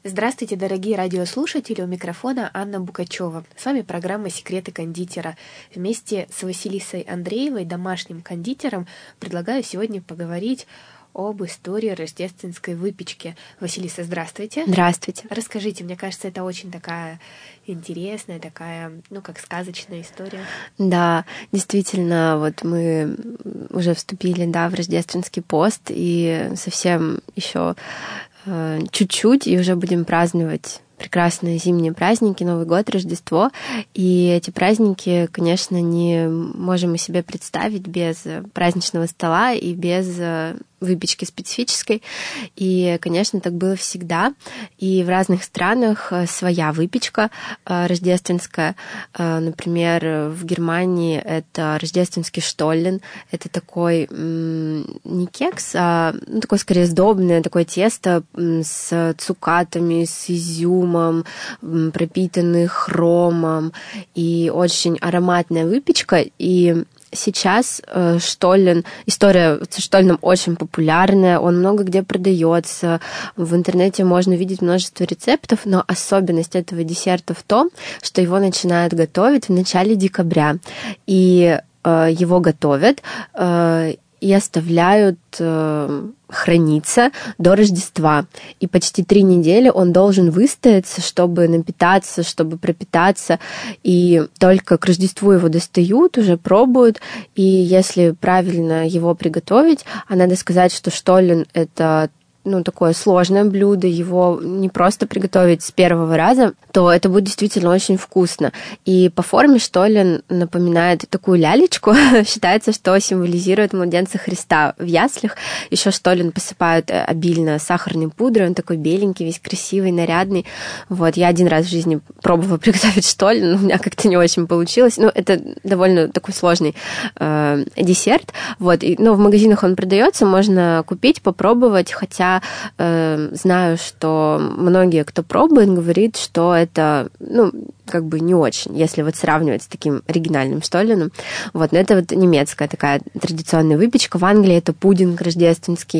Здравствуйте, дорогие радиослушатели, у микрофона Анна Букачева. С вами программа «Секреты кондитера». Вместе с Василисой Андреевой, домашним кондитером, предлагаю сегодня поговорить об истории рождественской выпечки. Василиса, здравствуйте. Здравствуйте. Расскажите, мне кажется, это очень такая интересная, такая, как сказочная история. Да, действительно, вот мы уже вступили, в рождественский пост, и совсем еще чуть-чуть, и уже будем праздновать прекрасные зимние праздники, Новый год, Рождество. И эти праздники, конечно, не можем мы себе представить без праздничного стола и без выпечки специфической. И, конечно, так было всегда. И в разных странах своя выпечка рождественская. Например, в Германии это рождественский штоллен. Это такой не кекс, а такое скорее сдобное такое тесто с цукатами, с изюмом, пропитанный хромом. И очень ароматная выпечка. И сейчас штоллен, история со штолленом очень популярная, он много где продается, в интернете можно увидеть множество рецептов, но особенность этого десерта в том, что его начинают готовить в начале декабря, и его готовят и оставляют храниться до Рождества. И почти 3 недели он должен выстояться, чтобы напитаться, чтобы пропитаться. И только к Рождеству его достают, уже пробуют. И если правильно его приготовить, а надо сказать, что штоллен — это такое сложное блюдо, его не просто приготовить с первого раза, то это будет действительно очень вкусно. И по форме штоллен напоминает такую лялечку. Считается, что символизирует младенца Христа в яслях. Еще штоллен посыпают обильно сахарной пудрой, он такой беленький, весь красивый, нарядный. Вот, я один раз в жизни пробовала приготовить штоллен, но у меня как-то не очень получилось. Это довольно такой сложный десерт. Вот, но в магазинах он продается, можно купить, попробовать, хотя знаю, что многие, кто пробует, говорит, что это, не очень, если сравнивать с таким оригинальным штолленом. Вот, но это немецкая такая традиционная выпечка. В Англии это пудинг рождественский.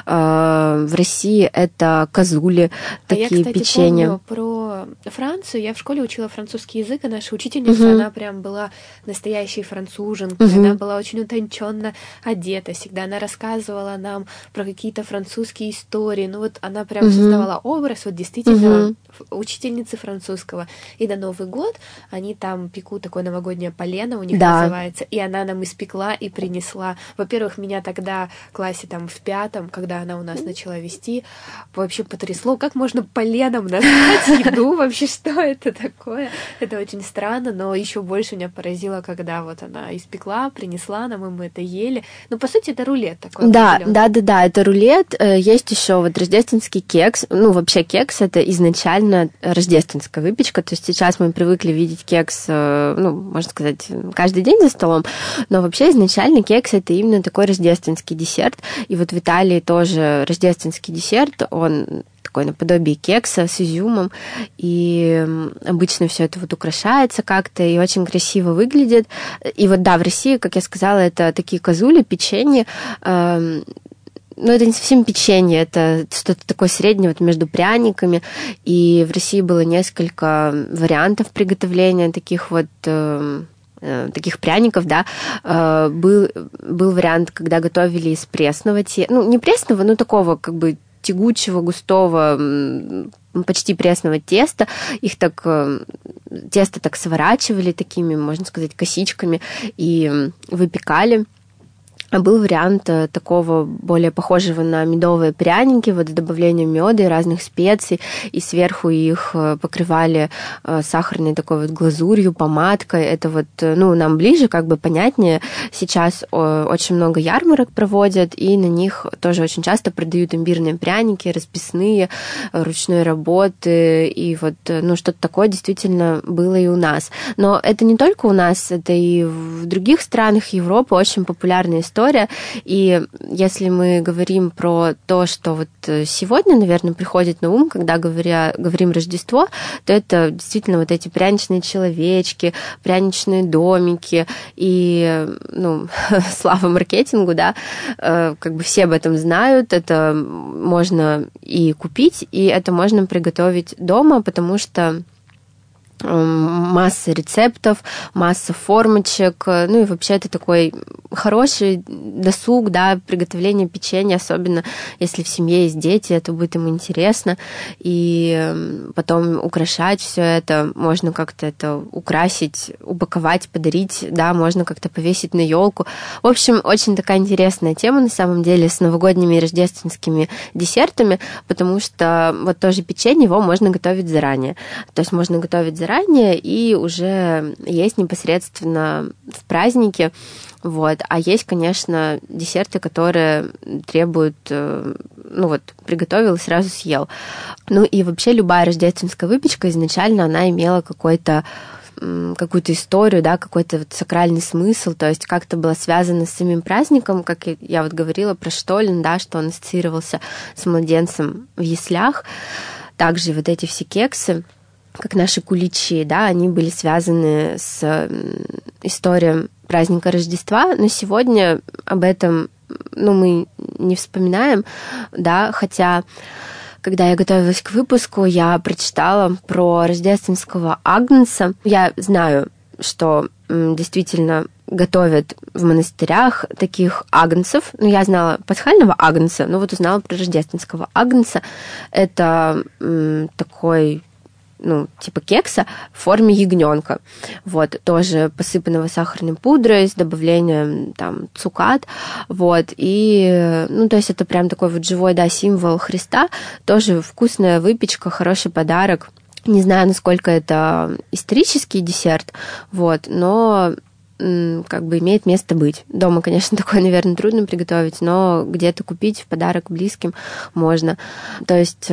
В России это козули, такие печенья. Я, кстати, помню про Францию. Я в школе учила французский язык, и наша учительница, она прям была настоящей француженкой. Она была очень утонченно одета всегда. Она рассказывала нам про какие-то французские истории. Она прям создавала образ, действительно, учительницы французского. И на Новый год они там пекут такое новогоднее полено, у них называется, и она нам испекла и принесла. Во-первых, меня тогда в классе в 5, когда она у нас начала вести, вообще потрясло, как можно поленом назвать еду, вообще что это такое? Это очень странно, но еще больше меня поразило, когда она испекла, принесла нам, и мы это ели. По сути, это рулет такой. Да, это рулет. Есть еще рождественский кекс. Вообще кекс — это изначально рождественская выпечка, то есть сейчас мы привыкли видеть кекс, можно сказать, каждый день за столом, но вообще изначально кекс — это именно такой рождественский десерт. И в Италии тоже рождественский десерт, он такой наподобие кекса с изюмом, и обычно все это украшается как-то и очень красиво выглядит. И в России, как я сказала, это такие козули, печенье. Это не совсем печенье, это что-то такое среднее между пряниками. И в России было несколько вариантов приготовления таких пряников, Был вариант, когда готовили из пресного теста, не пресного, но такого тягучего, густого, почти пресного теста. Тесто так сворачивали такими, можно сказать, косичками и выпекали. А был вариант такого более похожего на медовые пряники, с добавлением меда и разных специй, и сверху их покрывали сахарной такой глазурью, помадкой. Это нам ближе, понятнее. Сейчас очень много ярмарок проводят, и на них тоже очень часто продают имбирные пряники, расписные, ручной работы, и что-то такое действительно было и у нас. Но это не только у нас, это и в других странах Европы очень популярная история. история. И если мы говорим про то, что вот сегодня, наверное, приходит на ум, когда говорим Рождество, то это действительно вот эти пряничные человечки, пряничные домики и, ну, слава маркетингу, да, как бы все об этом знают, это можно и купить, и это можно приготовить дома, потому что масса рецептов, масса формочек, ну и вообще это такой хороший досуг, да, приготовление печенья, особенно если в семье есть дети, это будет им интересно, и потом украшать все это, можно как-то это украсить, упаковать, подарить, да, можно как-то повесить на елку. В общем, очень такая интересная тема на самом деле с новогодними и рождественскими десертами, потому что вот тоже печенье, его можно готовить заранее, то есть можно готовить заранее и уже есть непосредственно в празднике. Вот. А есть, конечно, десерты, которые требуют, ну вот, приготовил и сразу съел. Ну и вообще любая рождественская выпечка изначально, она имела какую-то историю, да, какой-то вот сакральный смысл, то есть как-то было связано с самим праздником, как я вот говорила про Штолен, да, что он ассоциировался с младенцем в яслях. Также вот эти все кексы, как наши куличи, да, они были связаны с историей праздника Рождества, но сегодня об этом, ну, мы не вспоминаем, да, хотя, когда я готовилась к выпуску, я прочитала про рождественского агнца. Я знаю, что действительно готовят в монастырях таких агнцев. Ну, я знала пасхального агнца, но вот узнала про рождественского агнца. Это такой, ну, типа кекса в форме ягненка. Вот, тоже посыпанного сахарной пудрой с добавлением там цукат. Вот, и, ну, то есть это прям такой вот живой, да, символ Христа. Тоже вкусная выпечка, хороший подарок. Не знаю, насколько это исторический десерт, вот, но как бы имеет место быть. Дома, конечно, такое, наверное, трудно приготовить, но где-то купить в подарок близким можно. То есть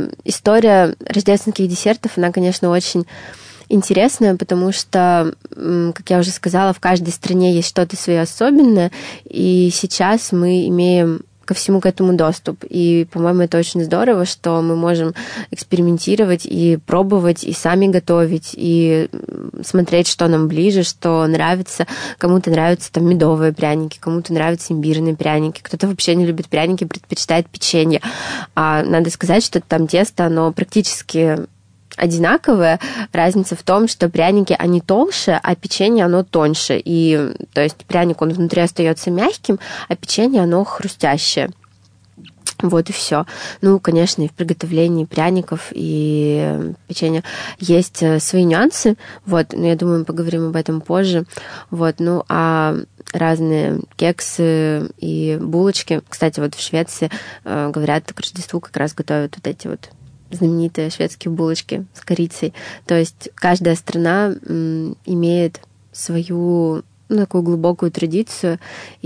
история рождественских десертов, она, конечно, очень интересная, потому что, как я уже сказала, в каждой стране есть что-то свое особенное, и сейчас мы имеем ко всему к этому доступ. И, по-моему, это очень здорово, что мы можем экспериментировать и пробовать, и сами готовить, и смотреть, что нам ближе, что нравится. Кому-то нравятся там медовые пряники, кому-то нравятся имбирные пряники, кто-то вообще не любит пряники, предпочитает печенье. А надо сказать, что там тесто, оно практически одинаковые. Разница в том, что пряники, они толще, а печенье, оно тоньше. И, то есть, пряник, он внутри остается мягким, а печенье, оно хрустящее. Вот и все. Ну, конечно, и в приготовлении пряников и печенья есть свои нюансы. Вот, но я думаю, мы поговорим об этом позже. Вот, ну, а разные кексы и булочки. Кстати, вот в Швеции, говорят, к Рождеству как раз готовят вот эти вот знаменитые шведские булочки с корицей. То есть каждая страна имеет свою, ну, такую глубокую традицию,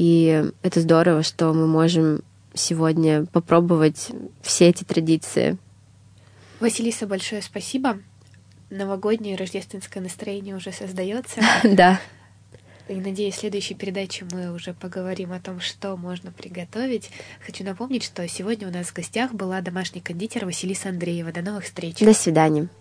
и это здорово, что мы можем сегодня попробовать все эти традиции. Василиса, большое спасибо. Новогоднее рождественское настроение уже создается. Да. И, надеюсь, в следующей передаче мы уже поговорим о том, что можно приготовить. Хочу напомнить, что сегодня у нас в гостях была домашний кондитер Василиса Андреева. До новых встреч. До свидания.